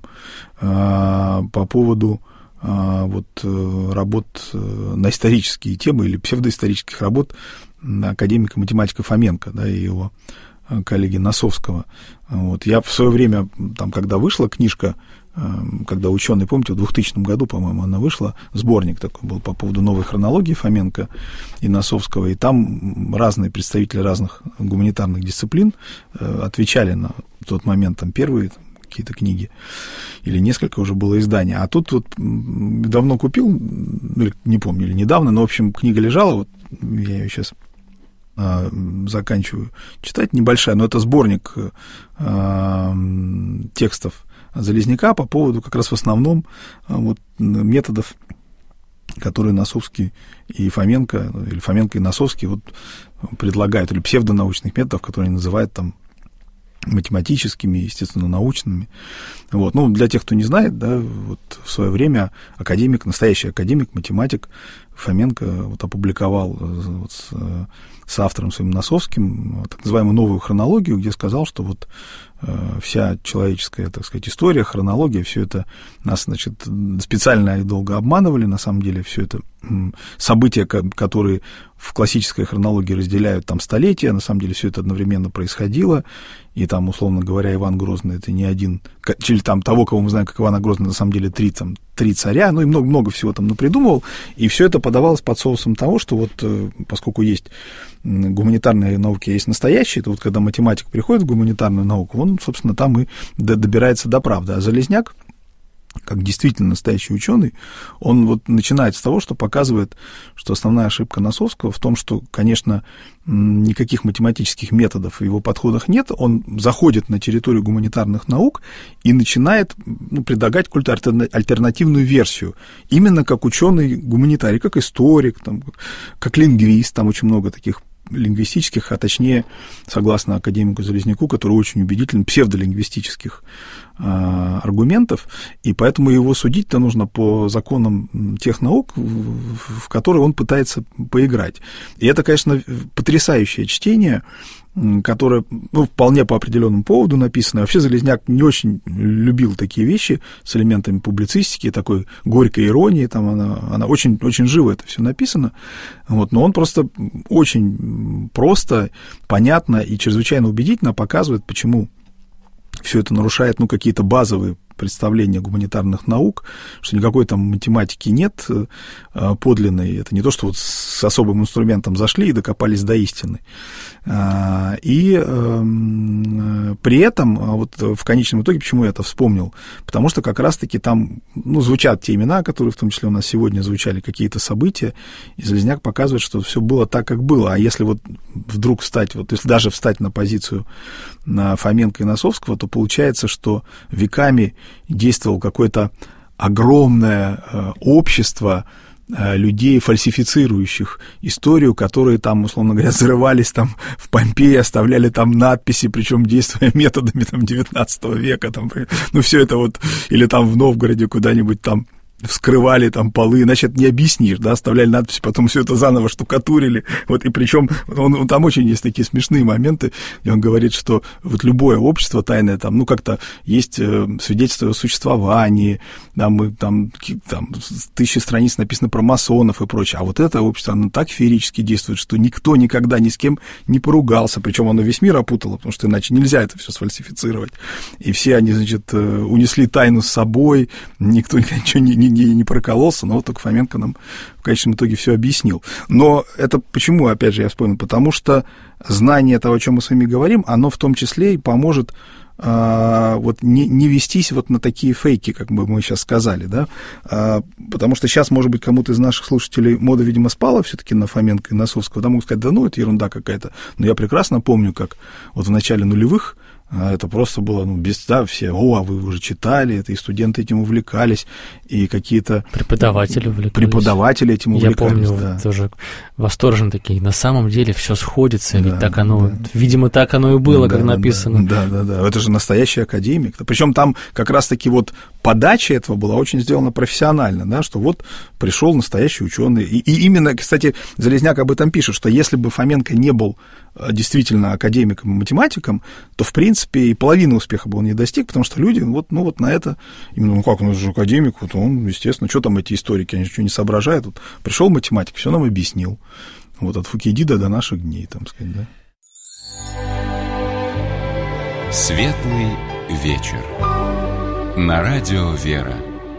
по поводу вот работ на исторические темы или псевдоисторических работ академика-математика Фоменко, да, и его коллеги Носовского. Вот. Я в свое время, там, когда вышла книжка, когда ученые, помните, в 2000 году, по-моему, она вышла, сборник такой был по поводу новой хронологии Фоменко и Носовского, и там разные представители разных гуманитарных дисциплин отвечали на тот момент, там, первые какие-то книги, или несколько уже было изданий. А тут вот давно купил, не помню, или недавно, но, в общем, книга лежала, вот я ее сейчас заканчиваю читать, небольшая, но это сборник текстов Залезняка по поводу как раз в основном вот методов, которые Носовский и Фоменко, или Фоменко и Носовский вот предлагают, или псевдонаучных методов, которые они называют там математическими, естественно-научными. Вот. Ну, для тех, кто не знает, да, вот в свое время академик, настоящий академик, математик Фоменко вот опубликовал вот с автором своим Носовским так называемую новую хронологию, где сказал, что вот вся человеческая, так сказать, история, хронология, все это нас, значит, специально и долго обманывали, на самом деле все это события, которые в классической хронологии разделяют там столетия, на самом деле все это одновременно происходило, и там, условно говоря, Иван Грозный — это не один, или там того, кого мы знаем как Ивана Грозного, на самом деле три царя, ну и много всего там напридумывал, и все это подавалось под соусом того, что вот поскольку есть гуманитарные науки, есть настоящие, то вот когда математик приходит в гуманитарную науку, он, собственно, там и добирается до правды, а Залезняк, как действительно настоящий ученый, он вот начинает с того, что показывает, что основная ошибка Носовского в том, что, конечно, никаких математических методов в его подходах нет, он заходит на территорию гуманитарных наук и начинает предлагать какую-то альтернативную версию, именно как ученый-гуманитарий, как историк, там, как лингвист, там очень много таких лингвистических, а точнее, согласно академику Залезняку, который очень убедителен, псевдолингвистических аргументов, и поэтому его судить-то нужно по законам тех наук, в которые он пытается поиграть. И это, конечно, потрясающее чтение, которое вполне по определенному поводу написано. Вообще Залезняк не очень любил такие вещи с элементами публицистики, такой горькой иронии, там она очень, очень живо это все написано, вот, но он просто очень просто, понятно и чрезвычайно убедительно показывает, почему все это нарушает, какие-то базовые представления гуманитарных наук, что никакой там математики нет подлинной. Это не то, что вот с особым инструментом зашли и докопались до истины. И при этом, вот в конечном итоге, почему я это вспомнил? Потому что как раз-таки там, звучат те имена, которые в том числе у нас сегодня звучали, какие-то события, и Залезняк показывает, что все было так, как было. А если вот вдруг встать, вот если даже встать на позицию Фоменко и Носовского, то получается, что веками действовало какое-то огромное общество людей, фальсифицирующих историю, которые там, условно говоря, зарывались там в Помпеи, оставляли там надписи, причем действуя методами там 19 века, там, все это вот, или там в Новгороде куда-нибудь там вскрывали там полы, значит, не объяснишь, да, оставляли надписи, потом все это заново штукатурили, вот, и причем там очень есть такие смешные моменты, где он говорит, что вот любое общество тайное, там, как-то есть свидетельство о существовании, там 1000 страниц написано про масонов и прочее, а вот это общество, оно так феерически действует, что никто никогда ни с кем не поругался, причем оно весь мир опутало, потому что иначе нельзя это все сфальсифицировать, и все они, значит, унесли тайну с собой, никто ничего не прокололся, но вот только Фоменко нам в конечном итоге все объяснил. Но это почему, опять же, я вспомнил? Потому что знание того, о чем мы с вами говорим, оно в том числе и поможет вот не вестись вот на такие фейки, как бы мы сейчас сказали, да, потому что сейчас, может быть, кому-то из наших слушателей мода, видимо, спала все-таки на Фоменко и Носовского, да, могут сказать, да это ерунда какая-то, но я прекрасно помню, как вот в начале нулевых это просто было, все, а вы уже читали это, и студенты этим увлекались, и какие-то преподаватели этим увлекались. Я помню, тоже восторженно такие, на самом деле все сходится, ведь так оно, видимо, так оно и было, как написано. Да, это же настоящий академик. Причем там как раз-таки вот подача этого была очень сделана профессионально, да, что вот пришел настоящий ученый. И именно, кстати, Залезняк об этом пишет, что если бы Фоменко не был действительно академиком и математиком, то, в принципе, и половины успеха бы он не достиг, потому что люди вот на это, именно, как он же академик, вот он, естественно, что там эти историки, они ничего не соображают. Вот пришел математик, все нам объяснил. Вот от Фукидида до наших дней, там сказать, да. Светлый вечер. На радио «Вера».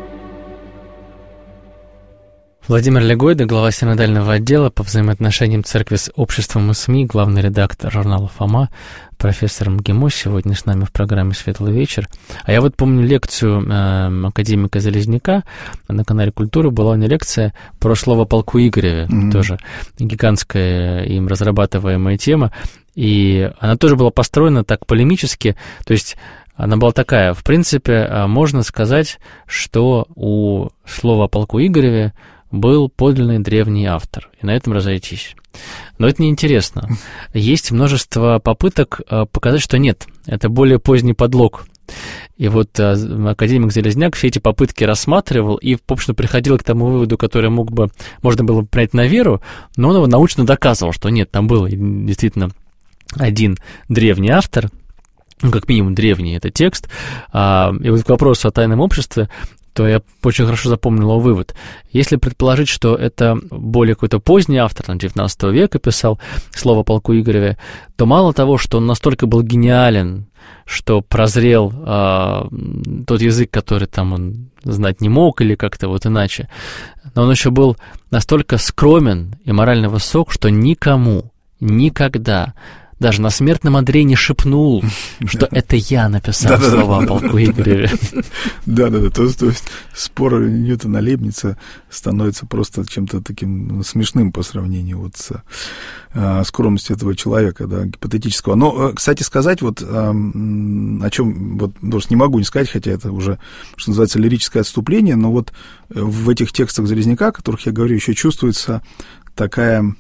Владимир Легойда, глава синодального отдела по взаимоотношениям церкви с обществом и СМИ, главный редактор журнала «Фома», профессор МГИМО, сегодня с нами в программе «Светлый вечер». А я вот помню лекцию академика Залезняка на канале «Культура». Была у него лекция про слово «полку Игореве», тоже гигантская им разрабатываемая тема. И она тоже была построена так полемически, то есть она была такая, в принципе, можно сказать, что у слова о полку Игореве был подлинный древний автор, и на этом разойтись. Но это неинтересно. Есть множество попыток показать, что нет, это более поздний подлог. И вот академик Залезняк все эти попытки рассматривал и, в общем, приходил к тому выводу, который можно было бы принять на веру, но он его научно доказывал, что нет, там был действительно один древний автор, ну, как минимум древний это текст. И вот к вопросу о тайном обществе, то я очень хорошо запомнил его вывод. Если предположить, что это более какой-то поздний автор, там, 19 века писал «Слово о полку Игореве», то мало того, что он настолько был гениален, что прозрел тот язык, который там он знать не мог или как-то вот иначе, но он еще был настолько скромен и морально высок, что никому, никогда, даже на смертном одре не шепнул, что это я написал слова о полку Игореве. Да-да-да, то есть спор Ньютона-Лейбница становится просто чем-то таким смешным по сравнению вот с скромностью этого человека, да, гипотетического. Но, кстати сказать, вот о чем, вот, не могу не сказать, хотя это уже, что называется, лирическое отступление, но вот в этих текстах Залезняка, о которых я говорю, еще чувствуется такая,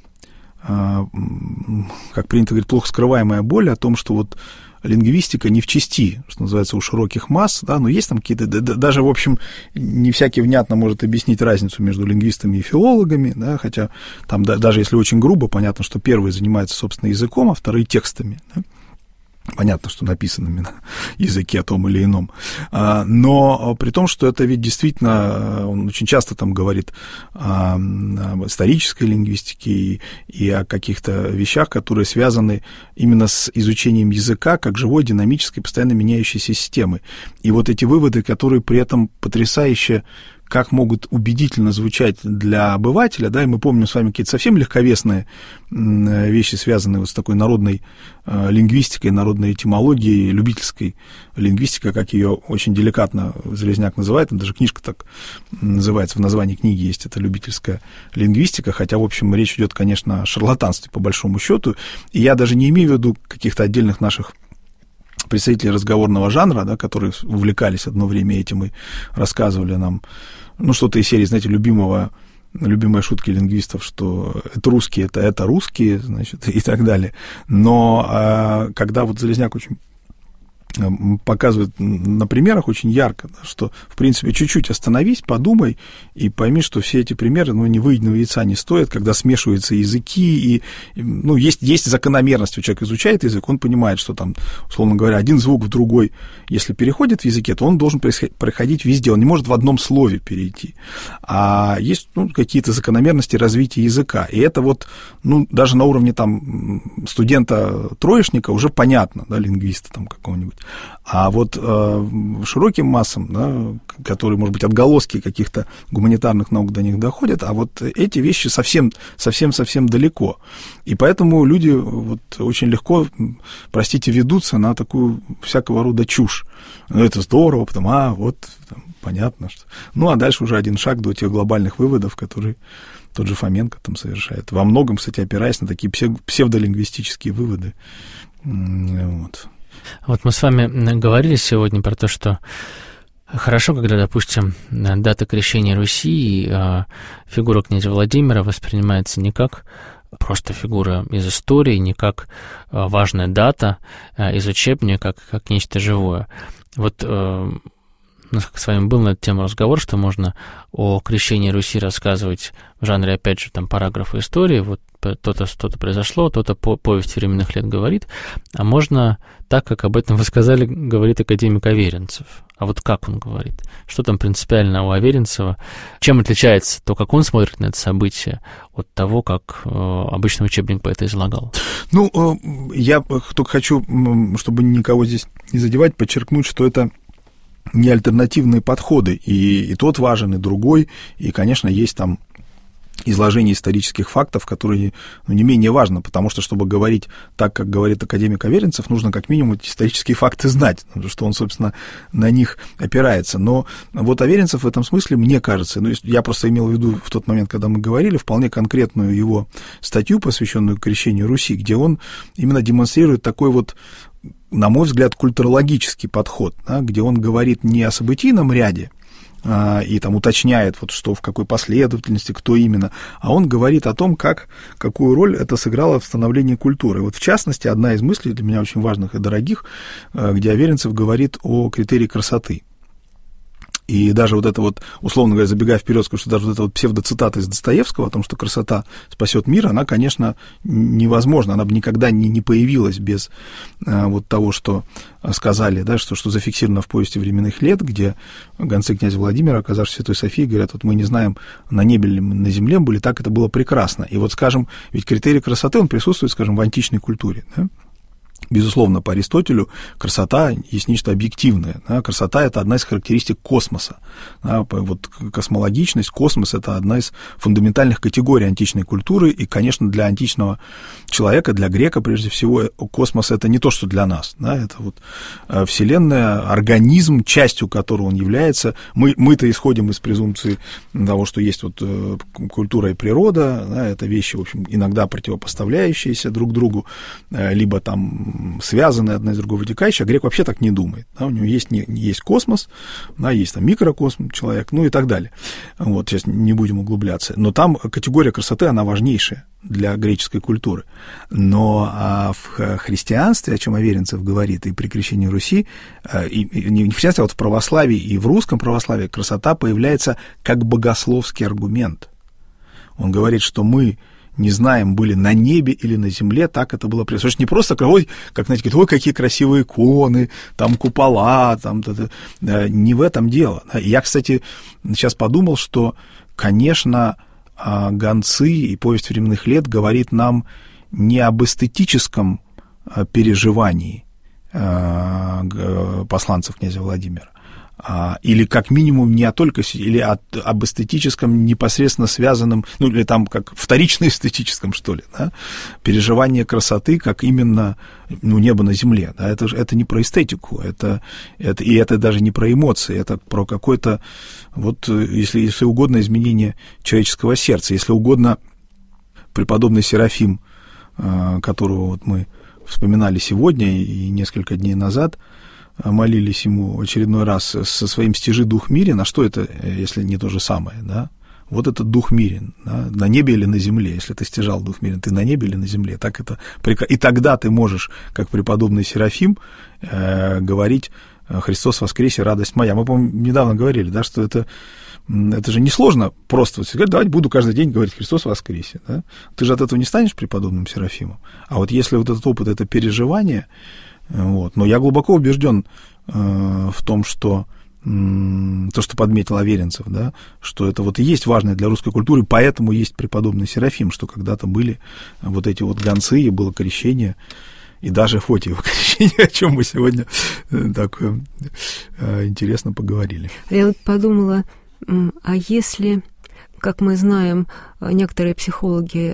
как принято говорить, плохо скрываемая боль о том, что вот лингвистика не в части, что называется, у широких масс, да, но есть там какие-то, даже, в общем, не всякий внятно может объяснить разницу между лингвистами и филологами, да, хотя там, даже если очень грубо, понятно, что первые занимаются, собственно, языком, а вторые текстами, да. Понятно, что написанными на языке том или ином. Но при том, что это ведь действительно, он очень часто там говорит об исторической лингвистике и о каких-то вещах, которые связаны именно с изучением языка как живой, динамической, постоянно меняющейся системы. И вот эти выводы, которые при этом потрясающе как могут убедительно звучать для обывателя, да, и мы помним с вами какие-то совсем легковесные вещи, связанные вот с такой народной лингвистикой, народной этимологией, любительской лингвистикой, как ее очень деликатно Залезняк называет, там даже книжка так называется, в названии книги есть, это любительская лингвистика, хотя, в общем, речь идет, конечно, о шарлатанстве, по большому счету, и я даже не имею в виду каких-то отдельных наших представители разговорного жанра, да, которые увлекались одно время этим и рассказывали нам, ну, что-то из серии, знаете, любимые шутки лингвистов, что это русские, это русские, значит, и так далее. Но когда вот Залезняк очень показывает на примерах очень ярко, да, что, в принципе, чуть-чуть остановись, подумай и пойми, что все эти примеры, ну, ни выеденного яйца не стоят, когда смешиваются языки, и, ну, есть закономерность, у человека изучает язык, он понимает, что там, условно говоря, один звук в другой, если переходит в языке, то он должен проходить везде, он не может в одном слове перейти, а есть, ну, какие-то закономерности развития языка, и это вот, ну, даже на уровне там студента-троечника уже понятно, да, лингвиста там какого-нибудь. А вот широким массам, да, которые, может быть, отголоски каких-то гуманитарных наук до них доходят, а вот эти вещи совсем далеко. И поэтому люди вот очень легко, простите, ведутся на такую всякого рода чушь. Ну, это здорово, потом, вот, там, понятно, что... Ну, а дальше уже один шаг до тех глобальных выводов, которые тот же Фоменко там совершает. Во многом, кстати, опираясь на такие псевдолингвистические выводы. Вот. Вот мы с вами говорили сегодня про то, что хорошо, когда, допустим, дата крещения Руси и фигура князя Владимира воспринимается не как просто фигура из истории, не как важная дата из учебника, как нечто живое. Вот у нас с вами был на эту тему разговор, что можно о крещении Руси рассказывать в жанре, опять же, там, параграфа истории, вот то-то что-то произошло, то-то повесть временных лет говорит, а можно так, как об этом вы сказали, говорит академик Аверинцев. А вот как он говорит? Что там принципиально у Аверинцева? Чем отличается то, как он смотрит на это событие, от того, как обычный учебник по это излагал? Ну, я только хочу, чтобы никого здесь не задевать, подчеркнуть, что это не альтернативные подходы, и тот важен, и другой, и, конечно, есть там изложение исторических фактов, которые, ну, не менее важно, потому что, чтобы говорить так, как говорит академик Аверинцев, нужно как минимум эти исторические факты знать, что он, собственно, на них опирается. Но вот Аверинцев в этом смысле, мне кажется, ну, я просто имел в виду в тот момент, когда мы говорили, вполне конкретную его статью, посвященную крещению Руси, где он именно демонстрирует такой вот, на мой взгляд, культурологический подход, да, где он говорит не о событийном ряде и там уточняет, вот что в какой последовательности, кто именно, а он говорит о том, какую роль это сыграло в становлении культуры. Вот в частности, одна из мыслей для меня очень важных и дорогих, где Аверинцев говорит о критерии красоты. И даже вот это вот, условно говоря, забегая вперед, скажу, что даже вот эта вот псевдоцитата из Достоевского о том, что красота спасет мир, она, конечно, невозможна, она бы никогда не появилась без вот того, что сказали, да, что зафиксировано в повести временных лет, где гонцы князя Владимира, оказавшись в Святой Софии, говорят, вот мы не знаем, на небе или на земле были, так это было прекрасно. И вот, скажем, ведь критерий красоты, он присутствует, скажем, в античной культуре, да? Безусловно, по Аристотелю красота есть нечто объективное. Да? Красота – это одна из характеристик космоса. Да? Вот космологичность, космос – это одна из фундаментальных категорий античной культуры. И, конечно, для античного человека, для грека, прежде всего, космос – это не то, что для нас. Да? Это вот Вселенная, организм, частью которого он является. Мы-то исходим из презумпции того, что есть вот культура и природа. Да? Это вещи, в общем, иногда противопоставляющиеся друг другу, либо там связанные одна из другой вытекающие, а грек вообще так не думает. Да, у него есть космос, да, есть там микрокосмос, человек, ну и так далее. Вот, сейчас не будем углубляться. Но там категория красоты, она важнейшая для греческой культуры. Но в христианстве, о чем Аверинцев говорит, и при крещении Руси, и не в христианстве, а вот в православии и в русском православии красота появляется как богословский аргумент. Он говорит, что мы не знаем, были на небе или на земле, так это было прежде. Не просто, как, знаете, ой, какие красивые иконы, там купола, там, не в этом дело. Я, кстати, сейчас подумал, что, конечно, гонцы и повесть временных лет говорит нам не об эстетическом переживании посланцев князя Владимира, или как минимум не только, или об эстетическом непосредственно связанном, ну или там как вторично эстетическом, что ли, да? Переживание красоты, как именно, ну, небо на земле, да? Это не про эстетику, это даже не про эмоции, это про какое-то, вот, если угодно, изменение человеческого сердца, если угодно, преподобный Серафим, которого вот мы вспоминали сегодня и несколько дней назад, молились ему очередной раз со своим «Стяжи дух мирен», а что это, если не то же самое, да? Вот этот дух мирен, да? На небе или на земле, если ты стяжал дух мирен, ты на небе или на земле, так это и тогда ты можешь, как преподобный Серафим, говорить «Христос воскресе, радость моя». Мы, по-моему, недавно говорили, да, что это же несложно просто сказать, давайте буду каждый день говорить «Христос воскресе». Да? Ты же от этого не станешь преподобным Серафимом. А вот если вот этот опыт, это переживание, вот. Но я глубоко убежден в том, что то, что подметил Аверинцев, да, что это вот и есть важное для русской культуры, поэтому есть преподобный Серафим, что когда-то были вот эти вот гонцы, и было крещение, и даже Фотиево крещение, о чем мы сегодня так интересно поговорили. Я вот подумала, а если, как мы знаем, некоторые психологи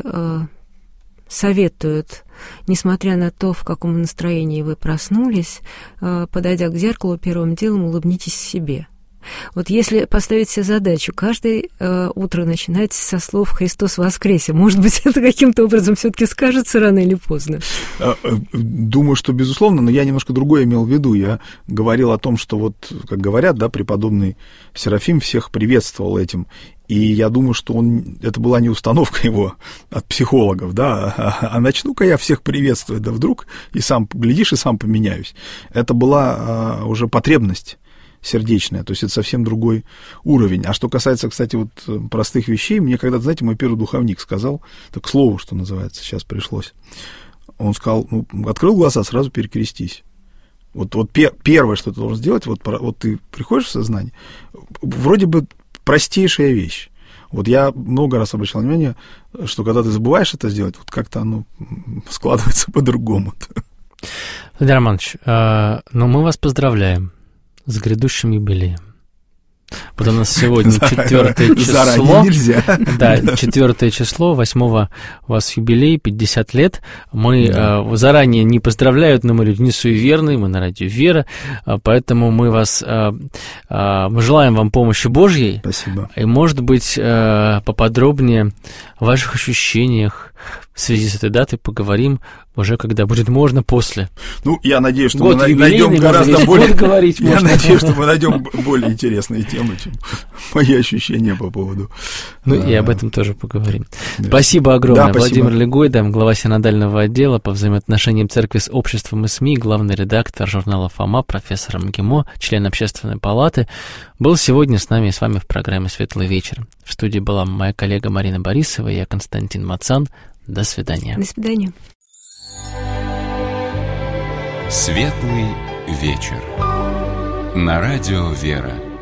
советуют, несмотря на то, в каком настроении вы проснулись, подойдя к зеркалу, первым делом улыбнитесь себе. Вот если поставить себе задачу, каждое утро начинать со слов «Христос воскресе», может быть, это каким-то образом все-таки скажется рано или поздно? Думаю, что безусловно, но я немножко другое имел в виду. Я говорил о том, что вот, как говорят, да, преподобный Серафим всех приветствовал этим. И я думаю, что это была не установка его от психологов, да, а начну-ка я всех приветствовать, да вдруг и сам, глядишь, и сам поменяюсь. Это была уже потребность сердечная, то есть это совсем другой уровень. А что касается, кстати, вот простых вещей, мне когда-то, знаете, мой первый духовник сказал, так к слову, что называется, сейчас пришлось, он сказал, ну, открыл глаза, сразу перекрестись. Вот первое, что ты должен сделать, вот ты приходишь в сознание, вроде бы простейшая вещь. Вот я много раз обращал внимание, что когда ты забываешь это сделать, вот как-то оно складывается по-другому. Владимир Романович, но мы вас поздравляем с грядущим юбилеем. Вот у нас сегодня 4 число. Заранее нельзя. Да, 4 число, 8 у вас юбилей, 50 лет. Мы заранее не поздравляют, но мы люди не суеверные, мы на радио «Вера», поэтому мы мы желаем вам помощи Божьей. Спасибо. И, может быть, поподробнее о ваших ощущениях в связи с этой датой поговорим уже когда будет можно после. Ну, я надеюсь, что мы найдем гораздо более... Я надеюсь, что мы найдем более интересные темы, чем мои ощущения по поводу... Ну, и об этом тоже поговорим. Да. Спасибо огромное. Да, Владимир Легойда, глава синодального отдела по взаимоотношениям церкви с обществом и СМИ, главный редактор журнала «Фома», профессор МГИМО, член Общественной палаты, был сегодня с нами и с вами в программе «Светлый вечер». В студии была моя коллега Марина Борисова и я, Константин Мацан. До свидания. До свидания. Светлый вечер. На радио «Вера».